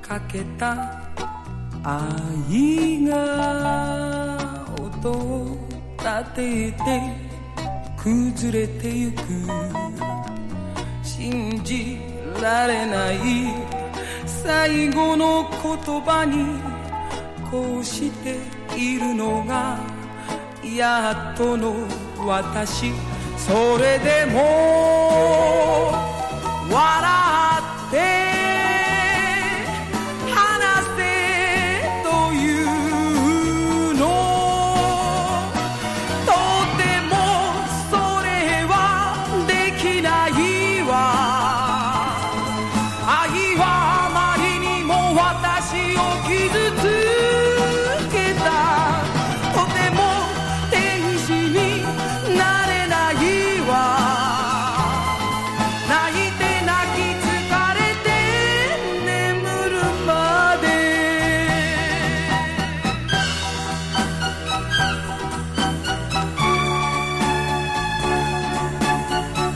かけた愛が音を立てて崩れてゆく信じられない最後の言葉にこうしているのがやっとの私それでも笑って話せというのとてもそれはできないわ愛はあまりにも私を傷つ